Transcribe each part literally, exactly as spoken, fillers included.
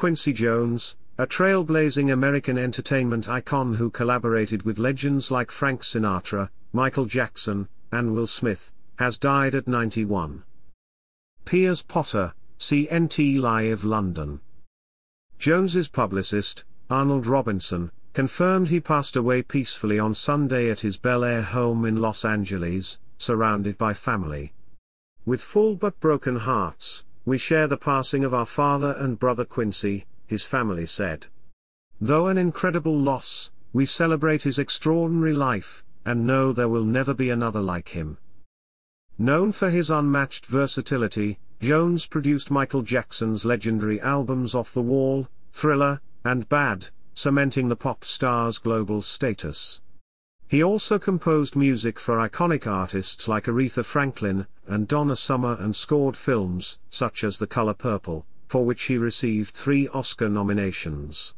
Quincy Jones, a trailblazing American entertainment icon who collaborated with legends like Frank Sinatra, Michael Jackson, and Will Smith, has died at ninety-one. Piers Potter, C N T Live London. Jones's publicist, Arnold Robinson, confirmed he passed away peacefully on Sunday at his Bel Air home in Los Angeles, surrounded by family. "With full but broken hearts, we share the passing of our father and brother Quincy," his family said. "Though an incredible loss, we celebrate his extraordinary life, and know there will never be another like him." Known for his unmatched versatility, Jones produced Michael Jackson's legendary albums Off the Wall, Thriller, and Bad, cementing the pop star's global status. He also composed music for iconic artists like Aretha Franklin and Donna Summer and scored films, such as The Color Purple, for which he received three Oscar nominations.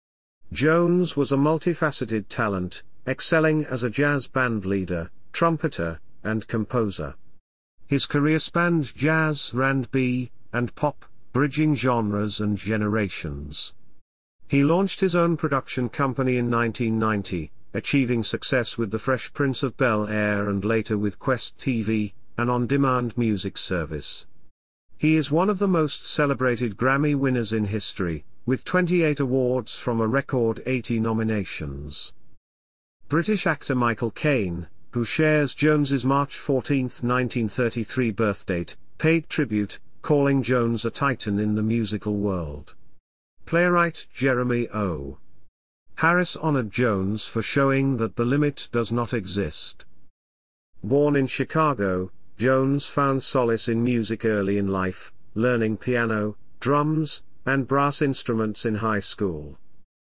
Jones was a multifaceted talent, excelling as a jazz band leader, trumpeter, and composer. His career spanned jazz, R and B, and pop, bridging genres and generations. He launched his own production company in nineteen ninety, achieving success with The Fresh Prince of Bel-Air and later with Quest T V, an on-demand music service. He is one of the most celebrated Grammy winners in history, with twenty-eight awards from a record eighty nominations. British actor Michael Caine, who shares Jones's March fourteenth nineteen thirty-three birthdate, paid tribute, calling Jones a titan in the musical world. Playwright Jeremy O. Harris honored Jones for showing that the limit does not exist. Born in Chicago, Jones found solace in music early in life, learning piano, drums, and brass instruments in high school.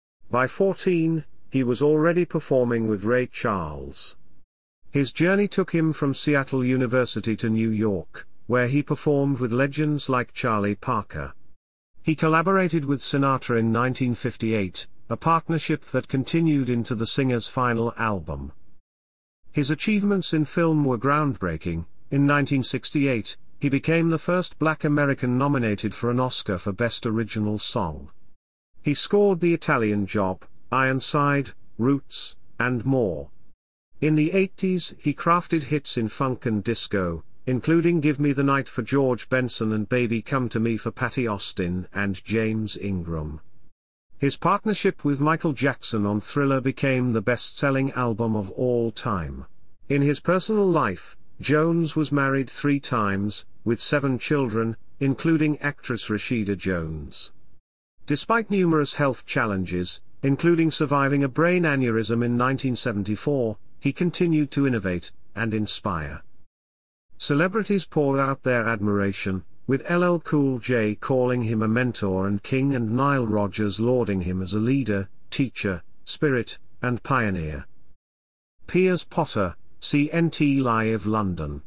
By fourteen, he was already performing with Ray Charles. His journey took him from Seattle University to New York, where he performed with legends like Charlie Parker. He collaborated with Sinatra in nineteen fifty-eight, a partnership that continued into the singer's final album. His achievements in film were groundbreaking. In nineteen sixty-eight, he became the first Black American nominated for an Oscar for Best Original Song. He scored The Italian Job, Ironside, Roots, and more. In the eighties, he crafted hits in funk and disco, including Give Me the Night for George Benson and Baby Come to Me for Patti Austin and James Ingram. His partnership with Michael Jackson on Thriller became the best-selling album of all time. In his personal life, Jones was married three times, with seven children, including actress Rashida Jones. Despite numerous health challenges, including surviving a brain aneurysm in nineteen seventy-four, he continued to innovate and inspire. Celebrities poured out their admiration, with L L Cool J calling him a mentor and King and Nile Rodgers lauding him as a leader, teacher, spirit, and pioneer. Piers Potter, C N T Live London.